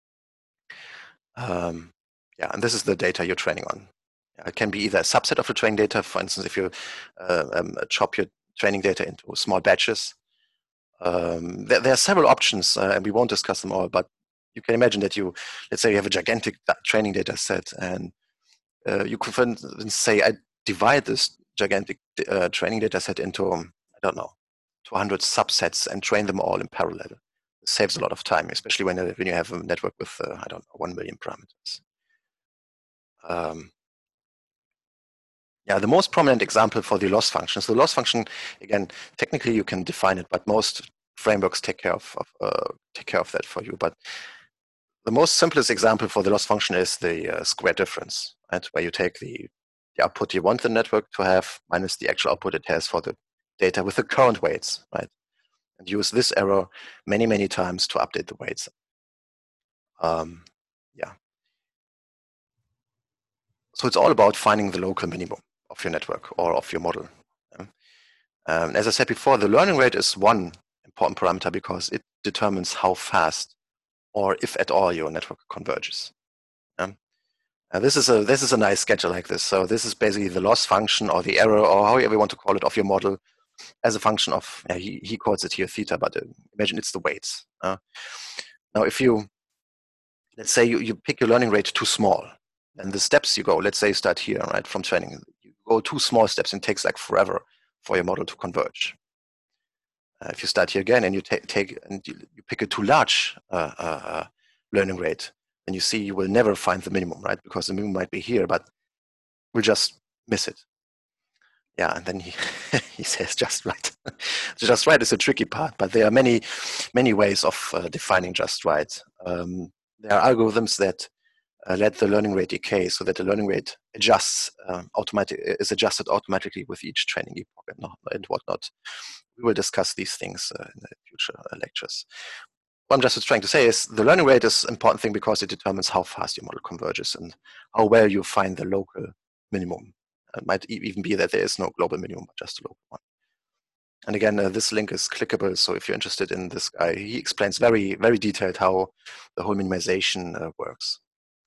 Um, yeah, and this is the data you're training on. Yeah, it can be either a subset of the training data. For instance, if you uh, um, chop your training data into small batches, um, there, there are several options, uh, and we won't discuss them all. But you can imagine that you, let's say, you have a gigantic training data set, and uh, you could say, I divide this gigantic uh, training data set into, um, I don't know, two hundred subsets and train them all in parallel. It saves a lot of time, especially when, uh, when you have a network with, uh, I don't know, one million parameters. Um, yeah, the most prominent example for the loss function. So the loss function, again, technically you can define it, but most frameworks take care of, of uh, take care of that for you. But the most simplest example for the loss function is the uh, square difference, right? Where you take the, the output you want the network to have minus the actual output it has for the data with the current weights, right? And use this error many, many times to update the weights. Um, yeah. So it's all about finding the local minimum of your network or of your model. Yeah. Um, as I said before, the learning rate is one important parameter because it determines how fast or if at all your network converges. Yeah. Uh, this is a this is a nice schedule like this. So this is basically the loss function or the error or however you want to call it of your model as a function of, yeah, he, he calls it here theta, but uh, imagine it's the weights. Uh, now if you, let's say you, you pick your learning rate too small, and the steps you go, let's say you start here, right, from training, you go two small steps and it takes like forever for your model to converge. Uh, if you start here again and you take, take and you, you pick a too large uh, uh, learning rate, then you see you will never find the minimum, right? Because the minimum might be here, but we'll just miss it. Yeah, and then he, he says just right. Just right is a tricky part, but there are many, many ways of uh, defining just right. Um, there are algorithms that uh, let the learning rate decay so that the learning rate adjusts um, automatic is adjusted automatically with each training epoch and, and whatnot. We will discuss these things uh, in the future uh, lectures. What I'm just trying to say is the learning rate is an important thing because it determines how fast your model converges and how well you find the local minimum. It might even be that there is no global minimum, but just a local one. And again, uh, this link is clickable, so if you're interested in this guy, he explains very, very detailed how the whole minimization uh, works.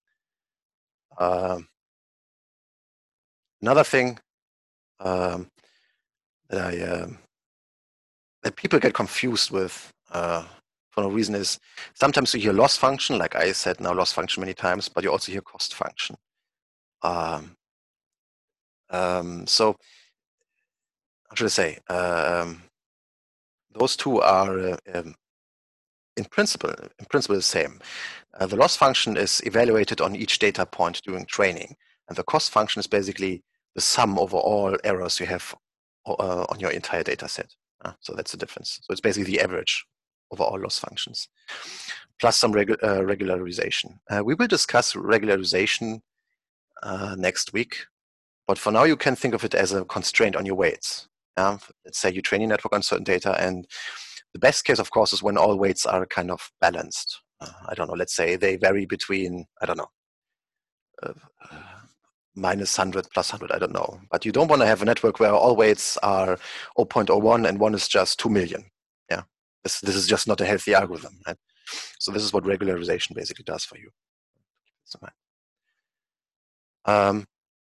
Uh, another thing um, that I uh, that people get confused with uh, for no reason is sometimes you hear loss function, like I said now loss function many times, but you also hear cost function. Um, um, so how should I say? Um, those two are uh, um, in principle, in principle the same. Uh, the loss function is evaluated on each data point during training, and the cost function is basically the sum over all errors you have uh, on your entire data set. Uh, so that's the difference. So it's basically the average over all loss functions, plus some regu uh, regularization. Uh, we will discuss regularization uh, next week, but for now you can think of it as a constraint on your weights. Uh, let's say you train your network on certain data, and the best case, of course, is when all weights are kind of balanced. Uh, I don't know, let's say they vary between, I don't know, uh, uh, minus one hundred, plus one hundred, I don't know. But you don't want to have a network where all weights are zero point zero one and one is just two million. Yeah, this, this is just not a healthy algorithm, right? So this is what regularization basically does for you. Um,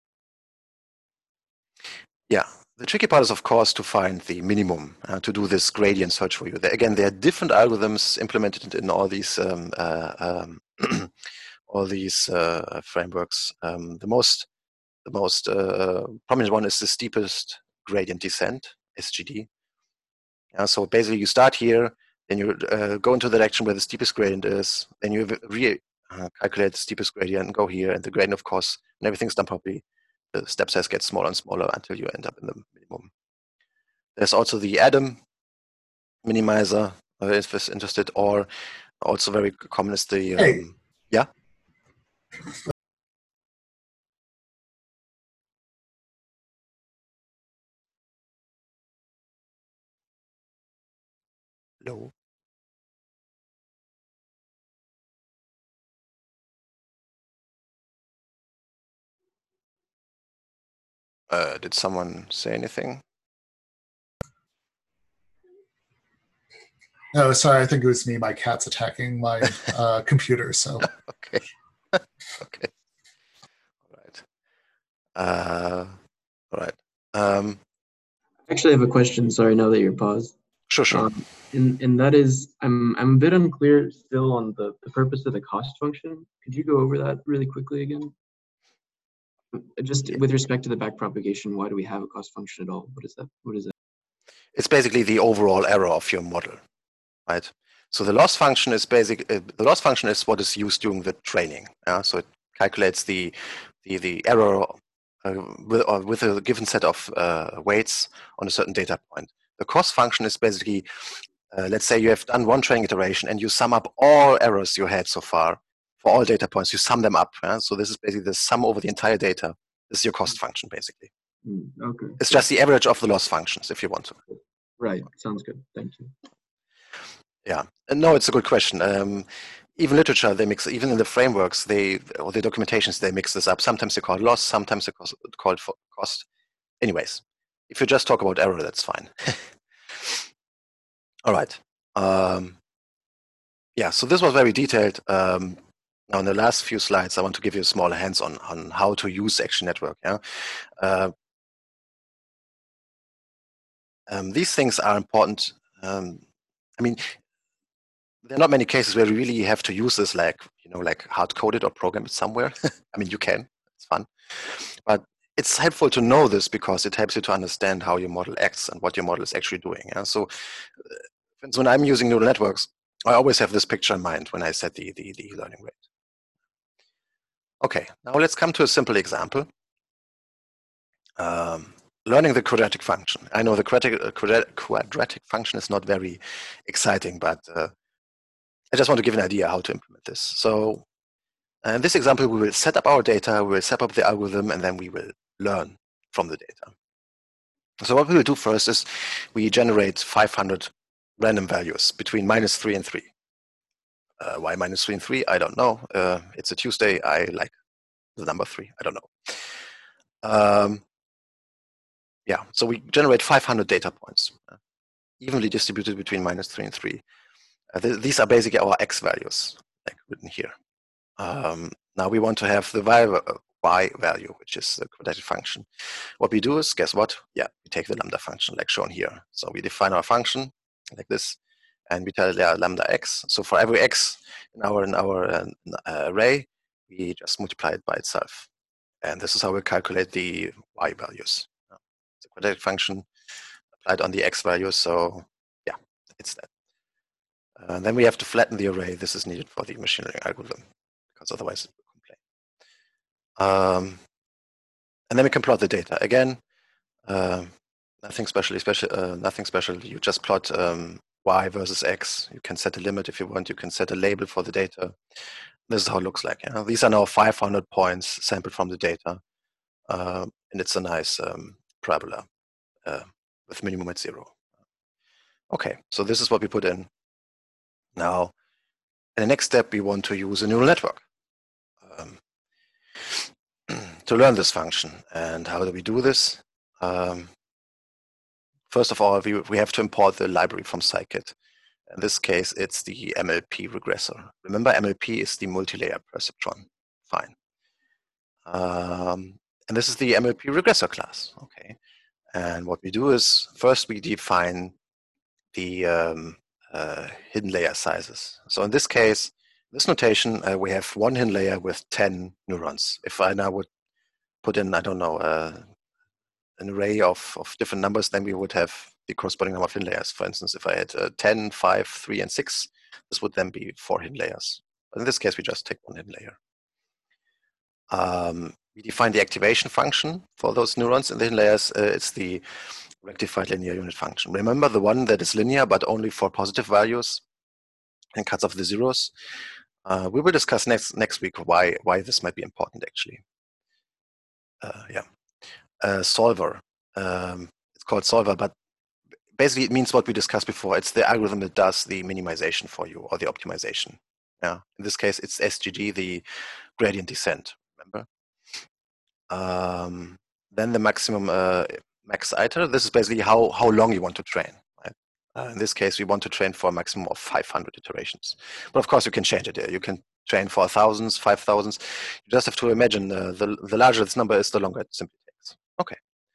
Yeah, the tricky part is, of course, to find the minimum uh, to do this gradient search for you. There, again, there are different algorithms implemented in all these um, uh, um, all these uh, frameworks. Um, the most the most uh, prominent one is the steepest gradient descent, S G D. Yeah, so basically, you start here, then you uh, go into the direction where the steepest gradient is, then you re uh, calculate the steepest gradient and go here, and the gradient, of course, when everything's done properly, the step size gets smaller and smaller until you end up in the minimum. There's also the Adam minimizer, uh, if it's interested, or also very common is the um, Hey. yeah. Hello. Uh, did someone say anything? No, sorry, I think it was me. My cat's attacking my uh, computer, so. Okay. Okay. All right. Uh, all right. Um, Actually, I have a question. Sorry, now that you're paused. sure, sure. Um, and and that is, I'm I'm a bit unclear still on the, the purpose of the cost function. Could you go over that really quickly again? Just with respect to the backpropagation, why do we have a cost function at all? What is that? What is that? It's basically the overall error of your model, right? So the loss function is basic. Uh, the loss function is what is used during the training. Yeah? So it calculates the the the error uh, with uh, with a given set of uh, weights on a certain data point. The cost function is basically, uh, let's say you have done one training iteration and you sum up all errors you had so far for all data points. You sum them up. Yeah? So this is basically the sum over the entire data. This is your cost function, basically. Mm, okay. It's just the average of the loss functions, if you want to. Right. Sounds good. Thank you. Yeah. No, it's a good question. Um, even literature, they mix, even in the frameworks, they or the documentations, they mix this up. Sometimes they call it loss, sometimes they call it cost. Anyways, if you just talk about error, that's fine. All right. Um, yeah, so this was very detailed. Um, now, in the last few slides, I want to give you a small hands-on on how to use Action Network. Yeah. Uh, um, these things are important. Um, I mean, there are not many cases where you really have to use this, like you know, like hard coded or program it somewhere. I mean, you can; it's fun, but it's helpful to know this because it helps you to understand how your model acts and what your model is actually doing. Yeah? So, uh, when I'm using neural networks, I always have this picture in mind when I set the the, the learning rate. Okay, now let's come to a simple example. Um, learning the quadratic function. I know the quadratic, uh, quadratic function is not very exciting, but uh, I just want to give an idea how to implement this. So in this example, we will set up our data, we will set up the algorithm, and then we will learn from the data. So what we will do first is we generate five hundred random values between minus three and three. Uh, why minus three and three? I don't know. Uh, it's a Tuesday. I like the number three. I don't know. Um, yeah, so we generate five hundred data points, uh, evenly distributed between minus three and three. Uh, th these are basically our x values, like written here. Um, now we want to have the y, y value, which is the quadratic function. What we do is, guess what? Yeah, we take the lambda function, like shown here. So we define our function like this, and we tell yeah, lambda x. So for every x in our in our uh, array, we just multiply it by itself, and this is how we calculate the y values. The quadratic function applied on the x values. So yeah, it's that. Uh, then we have to flatten the array. This is needed for the machine learning algorithm, because otherwise it will complain. Um, and then we can plot the data again. Uh, nothing special, especially uh, nothing special. You just plot um, y versus x. You can set a limit if you want. You can set a label for the data. This is how it looks like. Yeah? These are now five hundred points sampled from the data, uh, and it's a nice um, parabola uh, with minimum at zero. Okay, so this is what we put in. Now, in the next step, we want to use a neural network um, to learn this function. And how do we do this? Um, first of all, we, we have to import the library from scikit. In this case, it's the M L P regressor. Remember, M L P is the multi-layer perceptron. Fine. Um, and this is the M L P regressor class. Okay. And what we do is first we define the um, uh, hidden layer sizes. So in this case, this notation, uh, we have one hidden layer with ten neurons. If I now would put in, I don't know, uh, an array of, of different numbers, then we would have the corresponding number of hidden layers. For instance, if I had uh, ten, five, three, and six, this would then be four hidden layers. But in this case, we just take one hidden layer. Um, we define the activation function for those neurons in the hidden layers. Uh, it's the rectified linear unit function. Remember the one that is linear, but only for positive values and cuts off the zeros. Uh, we will discuss next next week why why this might be important actually. Uh, yeah, uh, solver. Um, it's called solver, but basically it means what we discussed before. It's the algorithm that does the minimization for you or the optimization. Yeah, in this case it's S G D, the gradient descent. Remember. Um, then the maximum uh, max iter. This is basically how how long you want to train. Right? Uh, in this case, we want to train for a maximum of five hundred iterations. But of course, you can change it here. You can train for thousands, five thousands. You just have to imagine uh, the the larger this number is, the longer it simply takes. Okay.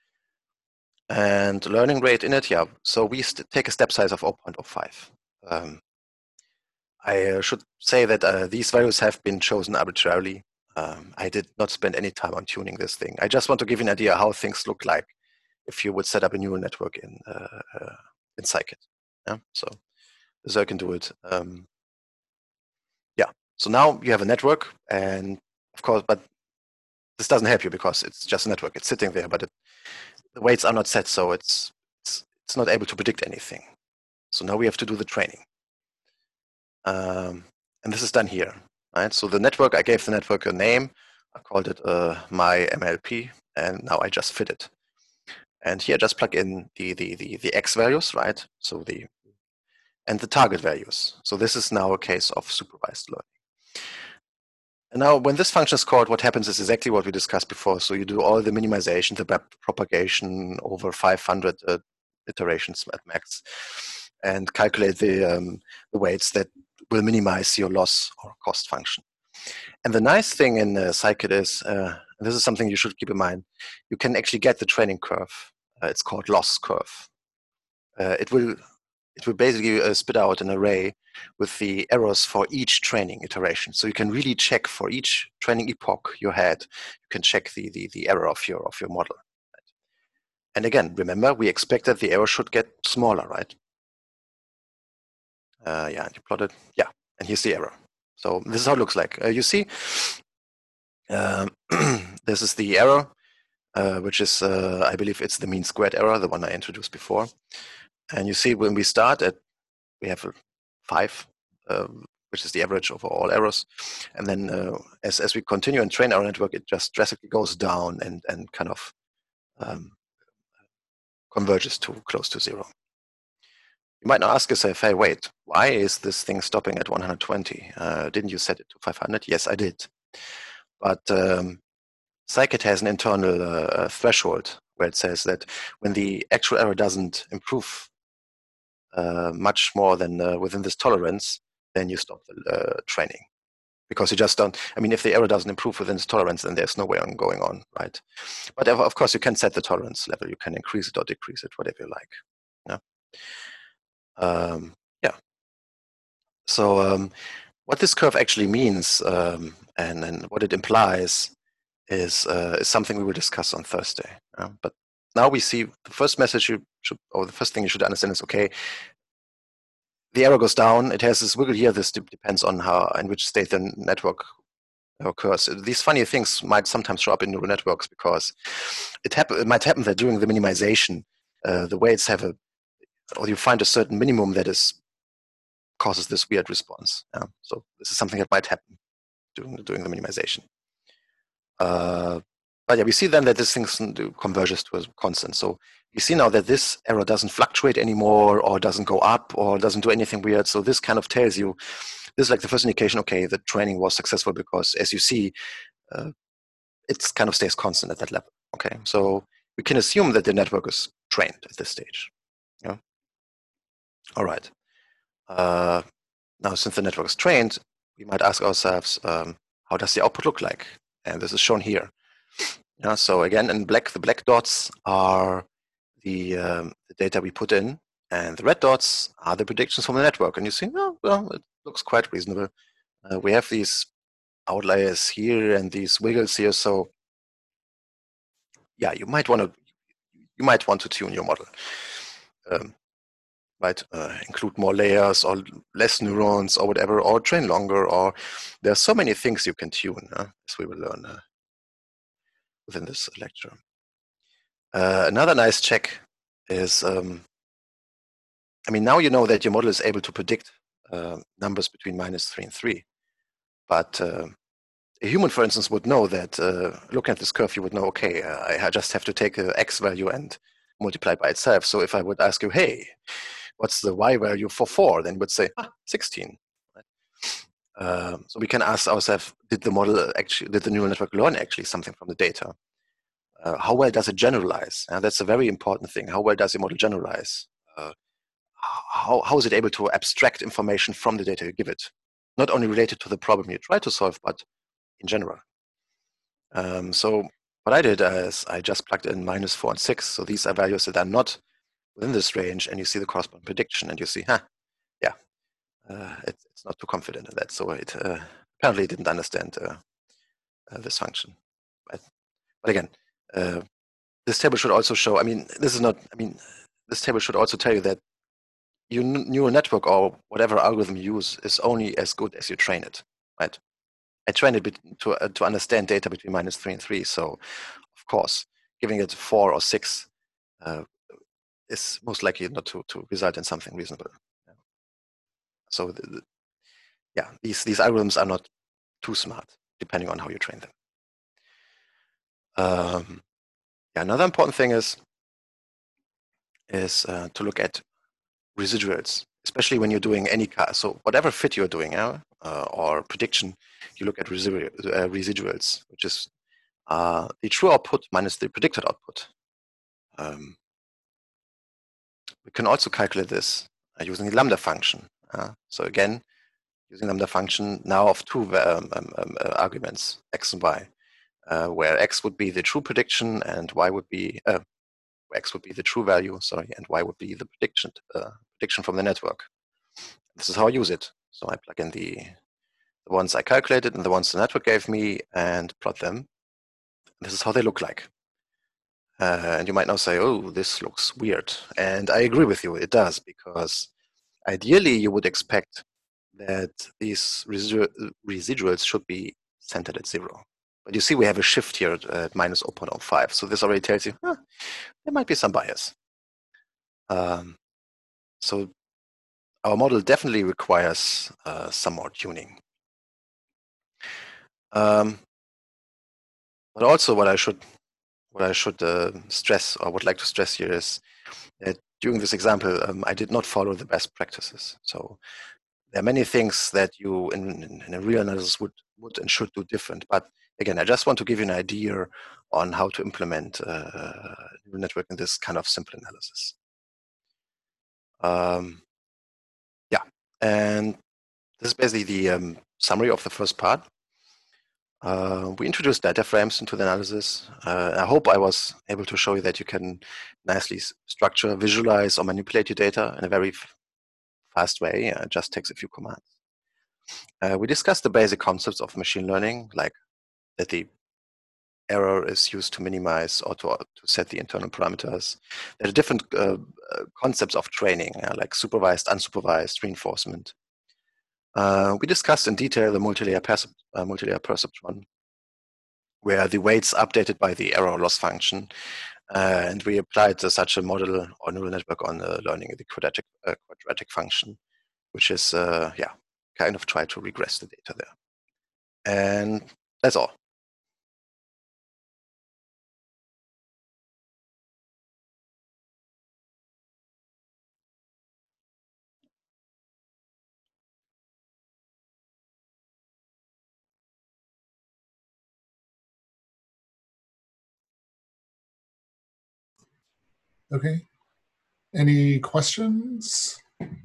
And learning rate in it, yeah. So we take a step size of zero point zero five. Um, I uh, should say that uh, these values have been chosen arbitrarily. Um, I did not spend any time on tuning this thing. I just want to give you an idea how things look like if you would set up a neural network in uh, uh, in Scikit. Yeah, so so I can do it. Um, yeah, so now you have a network, and of course, but this doesn't help you because it's just a network. It's sitting there, but it, the weights are not set, so it's it's it's not able to predict anything. So now we have to do the training, um, and this is done here. Right, so the network, I gave the network a name. I called it uh, my M L P, and now I just fit it. And here, just plug in the the the the x values, right? So the and the target values. So this is now a case of supervised learning. And now, when this function is called, what happens is exactly what we discussed before. So you do all the minimization, the propagation over five hundred uh, iterations at max, and calculate the um, the weights that will minimize your loss or cost function. And the nice thing in uh, Scikit is, uh, and this is something you should keep in mind, you can actually get the training curve. Uh, it's called loss curve. Uh, it will it will basically uh, spit out an array with the errors for each training iteration. So you can really check for each training epoch you had. You can check the the, the error of your of your model. Right? And again, remember we expect that the error should get smaller, right? Uh, yeah, and you plot it. Yeah, and here's the error. So this is how it looks like. Uh, you see, um, this is the error, uh, which is, uh, I believe it's the mean squared error, the one I introduced before. And you see when we start at, we have a five, uh, which is the average over all errors. And then uh, as, as we continue and train our network, it just drastically goes down and, and kind of um, converges to close to zero. You might now ask yourself, hey, wait, why is this thing stopping at one hundred twenty? Uh, didn't you set it to five hundred? Yes, I did. But um, Scikit has an internal uh, threshold where it says that when the actual error doesn't improve uh, much more than uh, within this tolerance, then you stop the uh, training. Because you just don't, I mean, if the error doesn't improve within this tolerance, then there's no way on going on, right? But of course, you can set the tolerance level. You can increase it or decrease it, whatever you like. Yeah. Um, yeah. So um, what this curve actually means um, and, and what it implies is, uh, is something we will discuss on Thursday. Yeah? But now we see the first message you should, or the first thing you should understand is, okay, the error goes down. It has this wiggle here. This depends on how, in which state the network occurs. These funny things might sometimes show up in neural networks because it, happen, it might happen that during the minimization, uh, the weights have a, or you find a certain minimum that is causes this weird response. Yeah? So this is something that might happen during, during the minimization. Uh, but yeah, we see then that this thing converges to a constant. So you see now that this error doesn't fluctuate anymore or doesn't go up or doesn't do anything weird. So this kind of tells you, this is like the first indication, okay, the training was successful because as you see, uh, it kind of stays constant at that level. Okay, so we can assume that the network is trained at this stage. Yeah. All right. Uh, now, since the network is trained, we might ask ourselves, um, how does the output look like? And this is shown here. Yeah, so again, in black, the black dots are the, um, the data we put in, and the red dots are the predictions from the network. And you see, oh, well, it looks quite reasonable. Uh, we have these outliers here and these wiggles here, so yeah, you might want to you might want to tune your model. Um, right, uh, include more layers or less neurons or whatever, or train longer, or there are so many things you can tune, uh, as we will learn uh, within this lecture. Uh, another nice check is, um, I mean, now you know that your model is able to predict uh, numbers between minus three and three, but uh, a human, for instance, would know that, uh, looking at this curve, you would know, okay, uh, I just have to take a x value and multiply by itself. So if I would ask you, hey, what's the y value for four? Then you would say, ah, sixteen. Right? Um, so we can ask ourselves, did the model actually, did the neural network learn actually something from the data? Uh, how well does it generalize? And that's a very important thing. How well does the model generalize? Uh, how, how is it able to abstract information from the data you give it? Not only related to the problem you try to solve, but in general. Um, so what I did is I just plugged in minus four and six. So these are values that are not within this range, and you see the corresponding prediction, and you see, huh, yeah, uh, it, it's not too confident in that. So it uh, apparently didn't understand uh, uh, this function. But, but again, uh, this table should also show, I mean, this is not, I mean, this table should also tell you that your neural network or whatever algorithm you use is only as good as you train it, right? I trained it to, uh, to understand data between minus three and three. So, of course, giving it four or six uh, is most likely not to, to result in something reasonable. Yeah. So, the, the, yeah, these, these algorithms are not too smart, depending on how you train them. Um, yeah, another important thing is, is uh, to look at residuals, especially when you're doing any car. So whatever fit you're doing uh, uh, or prediction, you look at residual, uh, residuals, which is uh, the true output minus the predicted output. Um, we can also calculate this uh, using the lambda function. Uh, so again, using lambda function now of two um, um, um, uh, arguments, x and y, uh, where x would be the true prediction and y would be uh, x would be the true value, sorry, and y would be the prediction uh, prediction from the network. This is how I use it. So I plug in the, the ones I calculated and the ones the network gave me and plot them. This is how they look like. Uh, and you might now say, oh, this looks weird. And I agree with you, it does, because ideally you would expect that these residu residuals should be centered at zero. But you see we have a shift here at, at minus zero point zero five. So this already tells you, huh, there might be some bias. Um, so our model definitely requires uh, some more tuning. Um, but also what I should what I should uh, stress or would like to stress here is that during this example, um, I did not follow the best practices. So there are many things that you in, in, in a real analysis would, would and should do different. But again, I just want to give you an idea on how to implement uh, neural network in this kind of simple analysis. Um, yeah, and this is basically the um, summary of the first part. Uh, we introduced data frames into the analysis. Uh, I hope I was able to show you that you can nicely structure, visualize, or manipulate your data in a very fast way. Uh, it just takes a few commands. Uh, we discussed the basic concepts of machine learning, like that the error is used to minimize or to, to set the internal parameters. There are different uh, concepts of training, uh, like supervised, unsupervised, reinforcement. Uh, we discussed in detail the multi-layer percep uh, multi-layer perceptron, where the weights are updated by the error loss function, uh, and we applied uh, such a model or neural network on uh, learning the quadratic uh, quadratic function, which is uh, yeah, kind of try to regress the data there, and that's all. Okay. Any questions?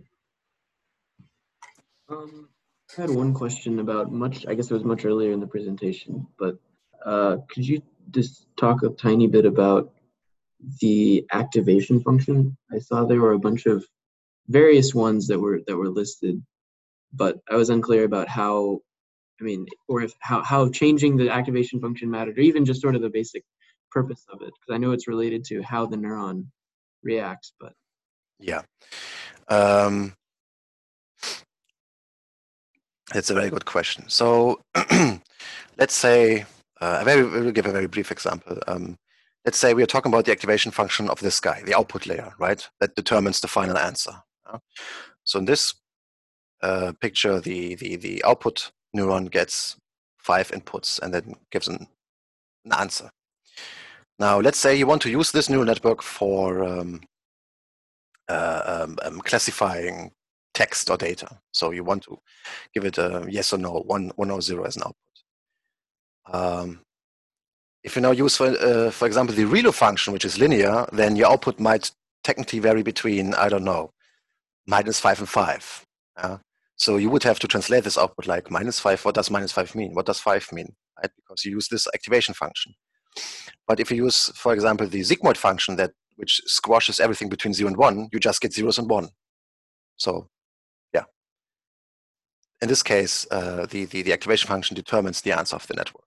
Um, I had one question about much, I guess it was much earlier in the presentation, but uh, could you just talk a tiny bit about the activation function. I saw there were a bunch of various ones that were that were listed, but I was unclear about how, I mean, or if how, how changing the activation function mattered, or even just sort of the basic purpose of it, because I know it's related to how the neuron reacts, but. Yeah. Um, It's a very good question. So let's say, uh, I will give a very brief example. Um, let's say we are talking about the activation function of this guy, the output layer, right? That determines the final answer. Uh, so in this uh, picture, the, the, the output neuron gets five inputs and then gives an, an answer. Now, let's say you want to use this neural network for um, uh, um, um, classifying text or data. So you want to give it a yes or no, one, one or zero as an output. Um, if you now use, for, uh, for example, the ReLU function, which is linear, then your output might technically vary between, I don't know, minus five and five. Uh, so you would have to translate this output like minus five. What does minus five mean? What does five mean? Right? Because you use this activation function. But if you use, for example, the sigmoid function that which squashes everything between zero and one, you just get zeros and one. So yeah. In this case, uh, the, the, the activation function determines the answer of the network.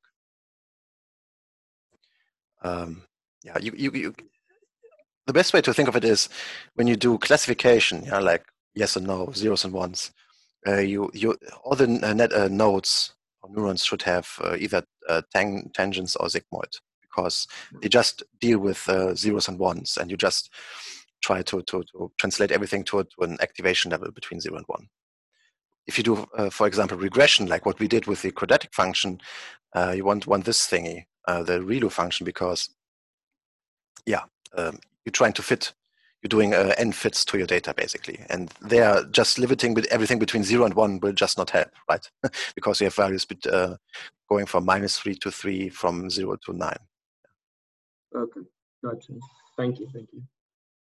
Um, yeah, you, you, you, the best way to think of it is when you do classification, yeah, like yes and no, zeros and ones, uh, you, you, all the uh, net, uh, nodes or neurons should have uh, either uh, tang, tangents or sigmoid, because they just deal with uh, zeros and ones, and you just try to, to, to translate everything to, to an activation level between zero and one. If you do, uh, for example, regression, like what we did with the quadratic function, uh, you want, want this thingy, uh, the ReLU function, because, yeah, um, you're trying to fit, you're doing uh, n fits to your data, basically. And they are just limiting with everything between zero and one will just not help, right? Because you have values bit, uh, going from minus three to three, from zero to nine. Okay, gotcha. Thank you, thank you.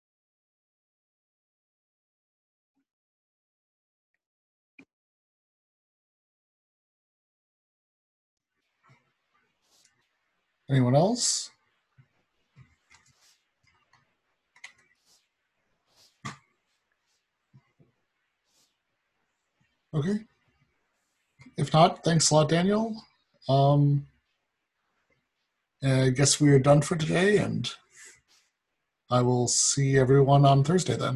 Anyone else? Okay. If not, thanks a lot, Daniel. Um, I guess we are done for today, and I will see everyone on Thursday then.